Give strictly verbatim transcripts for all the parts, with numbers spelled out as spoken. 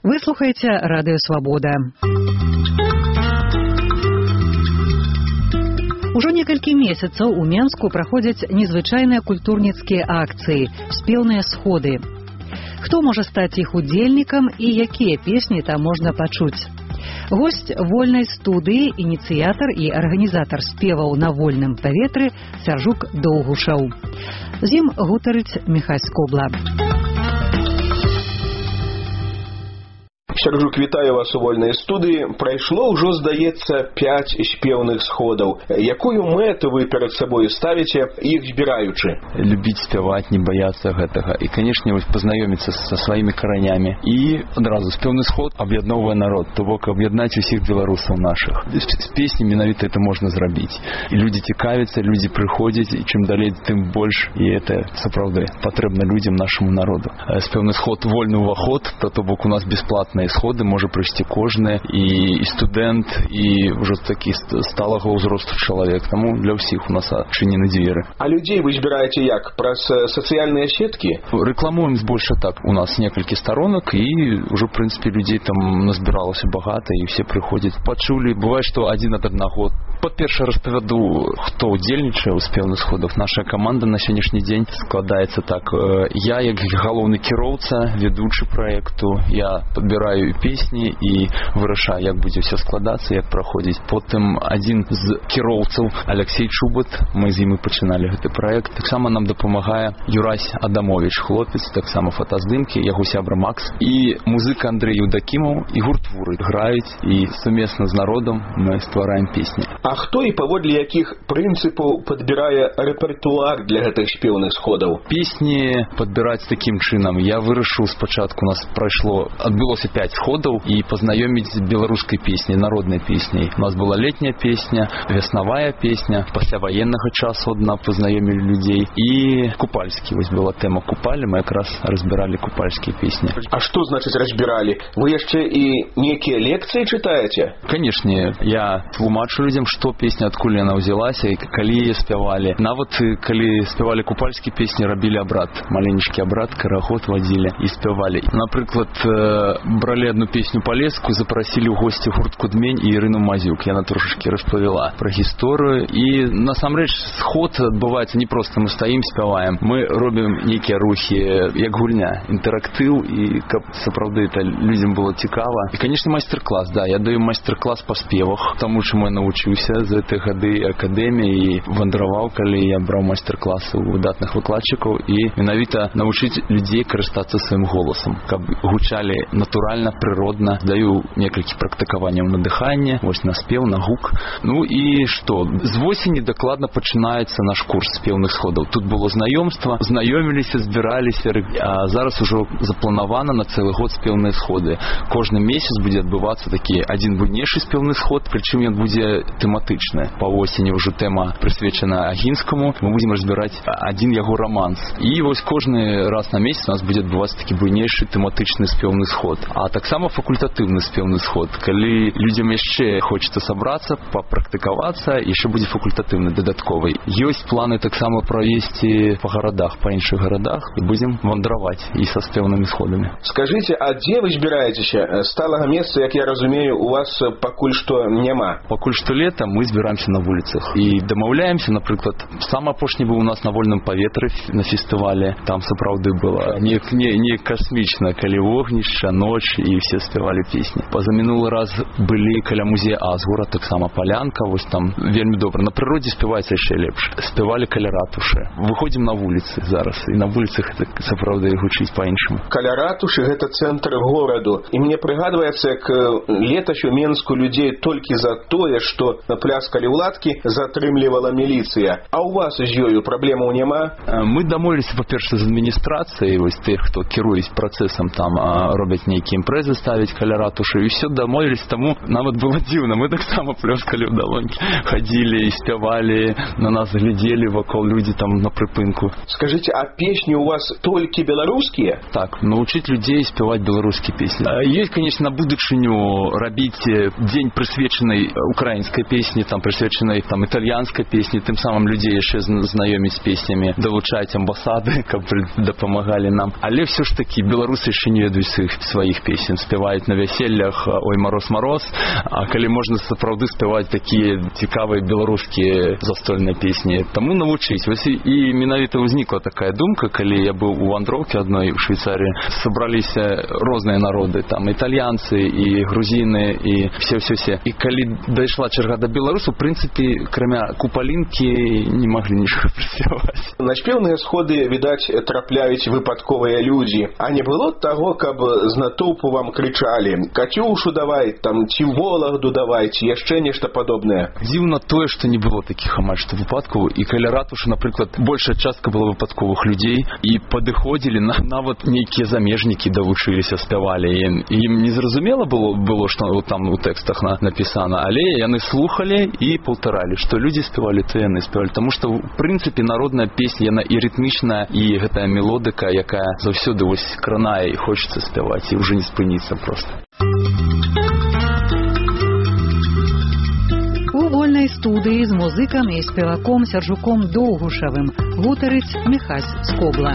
Вы слухаеце Радыё Свабода. Ужо некалькі месяцаў у Менску праходзяць незвычайныя культурніцкія акцыі, спеўныя сходы. Хто можа стаць іх удзельнікам і якія песні там можна пачуць? Госць вольнай студыі, ініцыятар і арганізатар спеваў на вольным паветры Сяржук Доўгушаў. З ім гутарыць Міхась Кобла. Сяржук, вітаю вас у вольнай студыі. Прайшло ўжо, здаецца, пяць спеўных сходаў. Якую мэту вы перад сабой ставіце, іх збіраючы? Любіць спяваць, не баяцца гэтага. І, канешне, пазнаёміцца са сваімі каранямі. І адразу спеўны сход аб'ядноўвае народ, то бок аб'яднаць усіх беларусаў нашых. З песні менавіта это можна зрабіць. І людзі цікавяцца, людзі прыходзяць, і чым далей, тым больш. І это сапраўды патрэбна людзям, нашаму народу. Спеўны сход вольны ўваход, то, то бок у нас бесплатныя сходы можа прыйсці кожны, і, і студэнт, і ўжо такі сталага ўзросту чалавек. Таму для ўсіх у нас адчынены дзверы. А людзей вы збіраеце як? Праз сацыяльныя сеткі? Рэкламуем збольша так. У нас некалькі старонак, і ўжо, в прынцыпе, людзей там назбіралася багата, і все прыходзяць. Пачулі, бывае, што адзін ад аднаго. Па-перша, распавяду, хто удзельнічае ў спеўных сходах. Наша каманда на сённяшні дзень складаецца так. Я, як галоўны кіроўца, ведучы праекту, я падбіраю песні і вырашаю, як будзе все складацца, як праходзіць. Потым адзін з кіроўцаў, Алексей Чубат, мы з ім і пачыналі гэты праект. Таксама нам дапамагае Юрась Адамович, хлопец, таксама фотаздымкі, яго сябра Макс, і музыка Андрэй Юдакімаў, і гурт Вуры граюць, і сумесна з народам мы ствараем песні. А хто і паводле якіх прынцыпаў падбірае рэпертуар для гэтых спеўных сходаў? Песні падбіраць такім чынам. Я вырашыў спачатку, у нас прайшло, адбылося пяць сходаў, і пазнаёміць з беларускай песняй, народнай песняй. У нас была летняя песня, веснавая песня, пасля ваеннага часу одна пазнаёмілі людзей, і купальскі. Вось была тэма купалі, мы якраз разбіралі купальскія песні. А што значыць разбіралі? Вы яшчэ і некія лекцыі чытаеце? Канешне, я тлумачу людзям, што песня, адкуль яна ўзялася і калі яе спявалі. Нават калі спявалі купальскія песні, рабілі абрад, маленечкі абрад, карагод вадзілі і спявалі. Напрыклад, бралі одну песню Палеску, запросілі ў госці гурт Кудмень і Ірыну Мазюк. Яна трошачкі распавяла пра гісторыю. І насамрэч сход адбываецца не проста мы стаім, спяваем. Мы робім нейкія рухі, як гульня, інтэрактыў, і каб сапраўды это людзям было цікава. І, канешне, майстар-клас, да, я даю майстар-клас па спевах, таму чаму я навучыўся за гэтыя гады акадэміі і вандраваў, калі я браў майстар-класы у выдатных выкладчыкаў, і менавіта навучыць людзей карыстацца сваім голасам, каб гучалі натуральна, прыродна. Даю некалькі практыкаванняў на дыханне, вось на спеў, на гук. Ну і што? З восені дакладна пачынаецца наш курс спеўных сходаў. Тут было знаёмства, знаёміліся, збіраліся, а зараз ужо запланавана на цэлы год спеўныя сходы. Кожны месяц будзе адбывацца такі адзін буйнейшы спеўны сход, прычым ён будзе тэматычны. Па восені ўжо тэма прысвечана Агінскаму, мы будзем разбіраць адзін яго раманс. І вось кожны раз на месяц у нас будзе адбывацца такі буйнейшы тэматычны спеўны сход. А таксама факультатыўны спеўны сход. Калі людзям яшчэ хочацца сабрацца, папрактыкавацца, яшчэ будзе факультатыўны дадатковы. Ёсць планы таксама правесці па гарадах, па іншых гарадах, і будзем вандраваць і са спеўнымі сходамі. Скажыце, а дзе вы збіраецеся? Сталага месца, як я разумею, у вас пакуль што няма. Пакуль што лета, мы збіраемся на вуліцах. І дамаўляемся, напрыклад, сам апошні быў у нас на вольным паветры на фестывале. Там сапраўды было не, не, не касмічна, калі вогнішча, ноч, і все спявалі песні. Пазамінулы раз былі каля музея Азгура, таксама палянка, вось там вельмі добра. На прыродзе спяваецца яшчэ лепш. Спявалі каля ратушы. Выходзім на вуліцы зараз, і на вуліцах это сапраўды гучыць па-іншаму. Каля ратушы гэта цэнтр гораду. І мне прыгадваецца, як летась у Менску людзей толькі за тое, што напляскалі ўладкі, затрымлівала міліцыя. А у вас з ёю праблемаў няма? Мы дамовіліся, па-перша, з адміністрацыяй, вось тых, хто кіруюць працэсам, там робяць нейкія імпрэзы, ставіць каля ратушы, і все дамовілись, таму нават было дзіўна. Мы таксама плёскалі ў далонькі, хадзілі і спявалі, на нас глядзелі вакол людзі там на прыпынку. Скажыце, а песні у вас толькі беларускія? Так, навучыць людзей спяваць беларускія песні. Ёсць, конечно, на будучыню рабіць дзень прысвечанай украінскай песні, песні, там прысвечанай там італьянскай песні, тым самым людзей яшчэ знаёміць з песнямі, далучаць амбасады, каб дапамагалі нам. Але ўсё ж такі беларусы яшчэ не ведаюць сваіх сваіх песен, спяваюць на вяселлях ой мароз мароз, а калі можна сапраўды спяваць такія цікавыя беларускія застольныя песні, таму навучыць. Вось і менавіта ўзнікла такая думка, калі я быў у вандроўкі адной у Швейцарыі, сабраліся розныя народы, там італьянцы і грузіны і все-все-все. І калі дайшла чарга да беларусаў, у прынцыпе, крамя купалінкі не маглі нічога прыспяваць. На спеўныя сходы, відаць, трапляюць выпадковыя людзі. А не было таго, каб з натоўпу вам крычалі: «Кацюшу давай», там, ці «Вологду давай», ці яшчэ нешта падобнае? Дзіўна тое, што не было такіх амаль што выпадкаў. І каля ратушы, напрыклад, большая частка была выпадковых людзей, і падыходзілі, на, нават нейкія замежнікі давучыліся, спявалі. І ім не зразумела было, было што там у тэкстах на, напісана, але яны слухалі і паўтаралі, што людзі спявалі, то яны спявалі. Таму што, в прынцыпе, народная песня, яна і рытмічная, і гэтая мелодыка, якая заўсёды вось кранае, і хочацца спяваць, і ўжо не спыніцца проста. У вольнай студыі з музыкам і спеваком Сяржуком Доўгушавым гутарыць Міхась Скобла.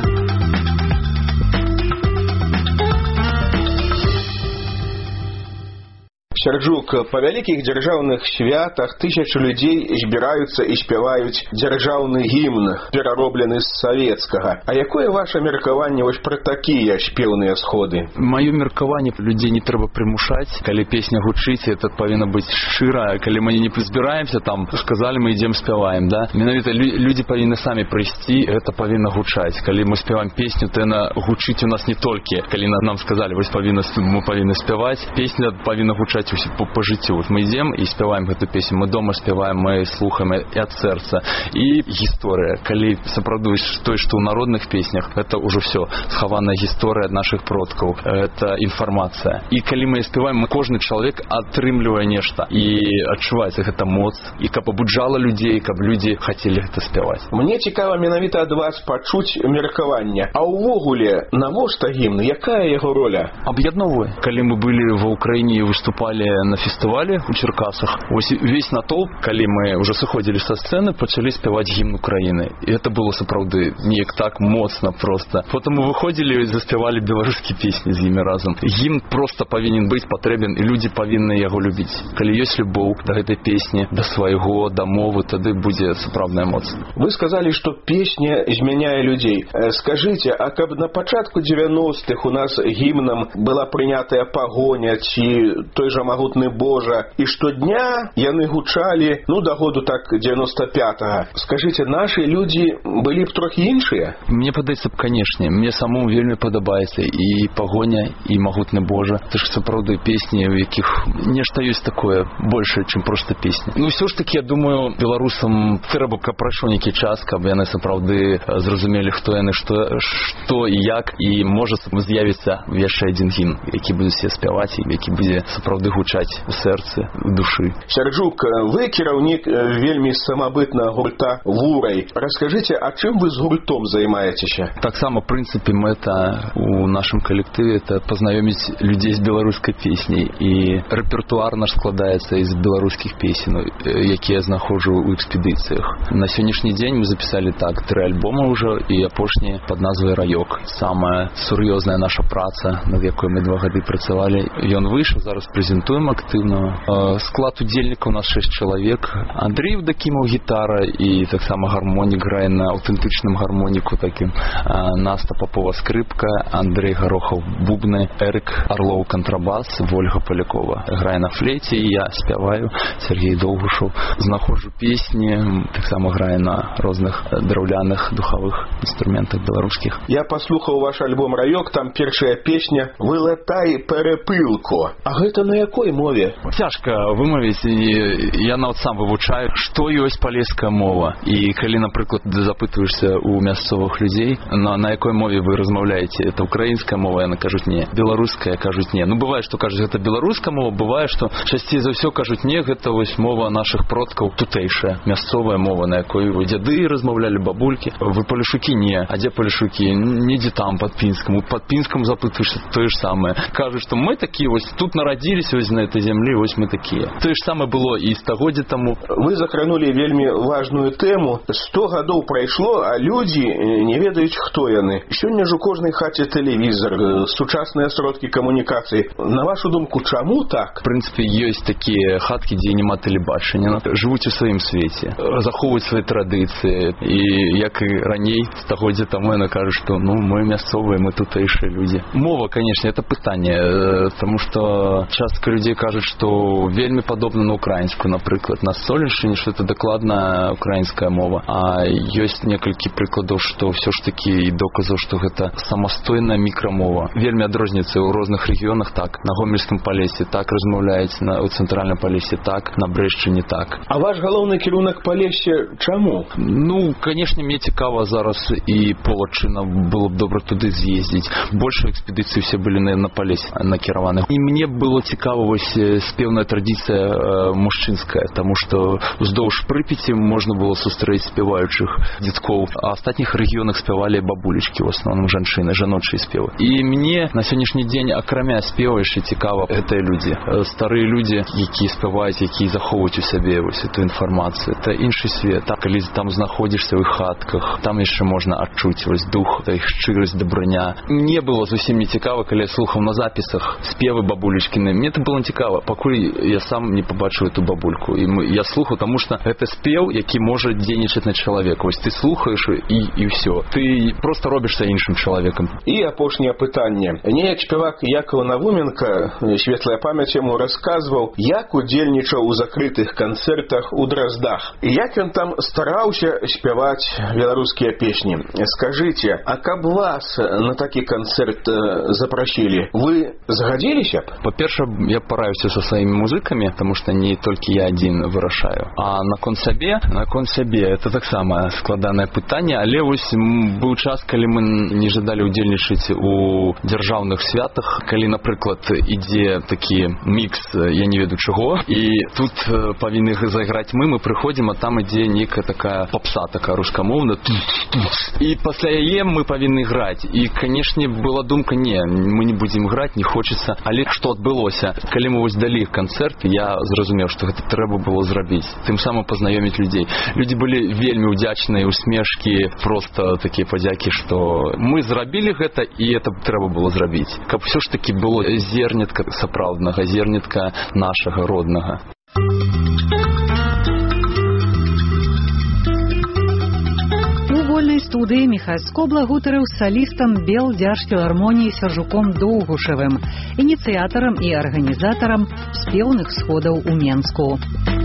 Сярджук, па вялікіх дзяржаўных святах тысячы людзей збіраюцца і спяваюць дзяржаўны гімн, перароблены з савецкага. А якое ваша меркаванне вось пра такія спеўныя сходы? Маё меркаванне, людзей не трэба прымушаць. Калі песня гучыць, это павінна быць шчыра. Калі мы не збіраемся, там, сказалі, мы ідзем спяваем, да? Менавіта людзі павінны самі прыйсці, гэта павінна гучаць. Калі мы спяваем песню, то яна гучыць у нас не толькі. Калі нам сказалі, вось павінна, мы павінны спяваць, песня павінна гучаць По, по жыццю. Вот мы ідзем і спяваем гэту песню, мы дома спяваем, мы слухаем і ад сэрца. І гісторыя. Калі сапраўды тое, што ў народных песнях, гэта ўжо все схаваная гісторыя ад нашых продкаў, это інфармацыя. І калі мы спяваем, кожны чалавек атрымлівае нешта і адчуваецца гэта моц, і каб абуджала людзей, каб людзі хацелі гэта спяваць. Мне цікава менавіта ад вас пачуць меркаванне. А ўвогуле, навошта гімн? Якая яго роля? Аб'ядноўвае. Калі мы былі ва Ўкраіне і выступалі на фестывале у Черкасах, вось весь натоўп, калі мы уже сыходзілі са сцэны, пачалі спяваць гімн Украіны. І это было сапраўды неяк так моцна просто. Потым мы выходзілі і заспявалі беларускія песні з імі разам. Гімн просто павінен быць патрэбен, і людзі павінны яго любіць. Калі ёсць любоў да гэтай песні, да свайго, да мовы, тады будзе сапраўдная моц. Вы сказалі, што песня змяняе людзей. Скажыце, а каб на пачатку дзевяностых у нас гімнам была прынятая пагоня ці той жа магутны Божа, і штодня яны гучалі, ну, да году так дзевяноста пятага. Скажыце, нашы людзі былі б трохі іншыя? Мне падаецца б, канешне. Мне самому вельмі падабаецца і пагоня, і магутны Божа. Это ж сапраўды песні, у якіх нешта ёсць такое большае, чым проста песня. Ну, ўсё ж такі, я думаю, беларусам трэба, каб прайшоў нейкі час, каб яны сапраўды зразумелі, хто яны, што, што і як, і можа з'явіцца яшчэ адзін гімн, які будзе все спяваць, і які будзе сапраўды гучаць у сэрцы, у душы. Сярджук, вы кіраўнік вельмі самабытнага гурта «Вурай». Раскажыце, а чым вы з гуртом займаецеся? Таксама, в прынцыпе, мэта у нашым калектыве это пазнаёміць людзей з беларускай песняй. І рэпертуар наш складаецца з беларускіх песен, якія знаходжу ў экспедыцыях. На сённяшні дзень мы запісалі так тры альбома ўжо, і апошні пад назвай «Раёк». Самая сур'ёзная наша праца, над якой мы два гады працавалі, ён выйшаў, зараз прэзентуем актыўна. Склад удзельнікаў у нас шэсць чалавек. Андрей Евдокимов гітара і таксама гармонік грае на аўтэнтычным гармоніку такім. Наста Попова скрыпка, Андрей Горохов бубны, Эрик Орлов кантрабас, Вольга Полякова грае на флейце, і я спяваю, Сергей Доўгушаў. Знаходжу песні, таксама грае на розных драўляных духавых інструментах беларускіх. Я паслухаў ваш альбом «Раёк», там першая песня «Вылатай перепылку». А гэта на якой мове? Цяжка вымавіць, і я нават сам вывучаю, што ёсць палеская мова. І калі, напрыклад, запытваешся у мясцовых людзей, на, на якой мове вы размаўляеце, это украінская мова, яны кажуць не, беларуская кажуць не. Ну, бывае, што кажуць, гэта беларуская мова, бывае, што часцей за ўсё кажуць не, гэта вось мова нашых продкаў тутэйшая, мясцовая мова, на якой вы дзяды размаўлялі, бабулькі. Вы палешукі не, а дзе палешукі? Недзе там, пад Пінскам. Пад Пінскам запытваешся тое ж самае. Кажуць, што мы такія вось тут нарадзіліся, вернулись на этой земле, вось мы такие. То же самое было и стагоддзя тому. Вы закранули вельмі важную тему. сто гадоў прайшло, а людзі не ведаюць, хто яны. Сёння ж у кожнай хаце тэлевізор, сучасныя сродкі камунікацыі. На вашу думку, чаму так? В прынцыпе, ёсць такія хаткі, дзе няма тэлебачання, жывуць у сваім свеце, захоўваюць свае традыцыі, і як і раней стагоддзя таму яна кажа, што ну мы мясцовыя, мы тутэйшыя людзі. Мова, конечно, это пытанне, тому што частка людзей кажуць, што вельмі падобна на украінскую, напрыклад, на Солішчыне, што это дакладна украінская мова. А ёсць некалькі прыкладаў, што ўсё ж такі і доказаў, што гэта самастойная мікрамова. Вельмі адрозніваецца ў розных рэгіёнах так. На Гомельскім Палесе так размаўляюць, на ў Цэнтральным Палесе так, на Брэшчыне так. А ваш галоўны кірунак Палессе чаму? Ну, канешне, мне цікава зараз і Полачына, было б добра туды з'ездзіць. Больше экспедыцыі все былі на, на Палесе накіраваны. І мне было цікава вось спевная традыцыя э, мужчынская, таму што уздоўж Прыпяці можна было сустрэць спяваючых дзеткоў, а астатніх рэгіёнах спявалі бабулечкі, в асноўным жанчыны, жаночыя спевы. І мне на сённяшні дзень, акрамя спеваў, яшчэ цікава гэтыя людзі. Старыя людзі, якія спяваюць, якія захоўваюць у сябе вось эту інфармацыю. Это іншы свет. Так, калі там знаходзішся ў іх хатках, там яшчэ можна адчуць вось дух, іх шчырасць, дабрыня. Мне было зусім не цікава, калі я слухаў на запісах спевы бабулечкіны. Мне это было не цікава, пакуль я сам не пабачыў эту бабульку. І мы, я слухаў, таму што гэта спеў, які можа дзейнічаць на чалавека. Вось ты слухаеш і, і ўсё. Ты проста робішся іншым чалавекам. І апошняе пытанне. Неяк спевак Якаў Навуменка, светлая памяць яму, расказваў, як удзельнічаў у закрытых канцэртах у Драздах. І як ён там стараўся спяваць беларускія песні. Скажыце, а каб вас на такі канцэрт запрасілі, вы згадзіліся б? Па-перша, я параюся са сваімі музыкамі, таму што не толькі я адзін вырашаю. А наконт сябе, наконт сябе, это таксама складанае пытанне, але вось быў час, калі мы не жадалі удзельнічаць у дзяржаўных святах, калі, напрыклад, ідзе такі мікс, я не ведаю чаго, і тут павінны зайграць мы, мы прыходзім, а там ідзе нейкая такая попса, такая рускамоўная, і пасля яе мы павінны граць. І, канешне, была думка, не, мы не будзем граць, не хочацца. Але што адбылося? Калі мы вось далі канцэрт, я зразумеў, што гэта трэба было зрабіць. Тым самым пазнаёміць людзей. Людзі былі вельмі ўдзячныя, усмешкі, проста такія падзякі, што мы зрабілі гэта, і это трэба было зрабіць. Каб ўсё ж такі было зернятка сапраўднага, зернятка нашага роднага. У вольнай студыі Міхась Скобла гутарыў з салістам Белдзяржфілармоніі Сяржуком Доўгушавым, ініцыятарам і арганізатарам спеўных сходаў у Менску.